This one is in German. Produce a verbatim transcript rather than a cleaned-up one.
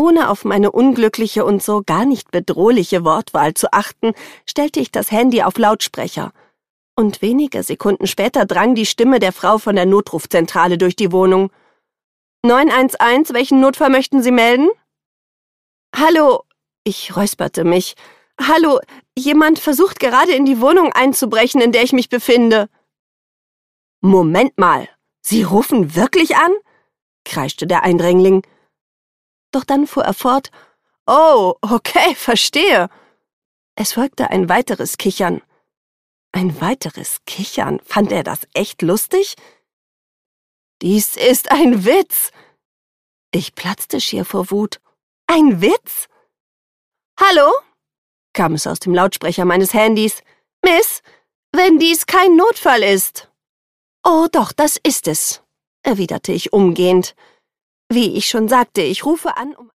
Ohne auf meine unglückliche und so gar nicht bedrohliche Wortwahl zu achten, stellte ich das Handy auf Lautsprecher. Und wenige Sekunden später drang die Stimme der Frau von der Notrufzentrale durch die Wohnung. neun eins eins, welchen Notfall möchten Sie melden? Hallo, ich räusperte mich. Hallo, jemand versucht gerade in die Wohnung einzubrechen, in der ich mich befinde. Moment mal, Sie rufen wirklich an? Kreischte der Eindringling. Doch dann fuhr er fort. Oh, okay, verstehe. Es folgte ein weiteres Kichern. Ein weiteres Kichern? Fand er das echt lustig? Dies ist ein Witz. Ich platzte schier vor Wut. Ein Witz? Hallo? Kam es aus dem Lautsprecher meines Handys. Miss, wenn dies kein Notfall ist. Oh, doch, das ist es, erwiderte ich umgehend. Wie ich schon sagte, ich rufe an, um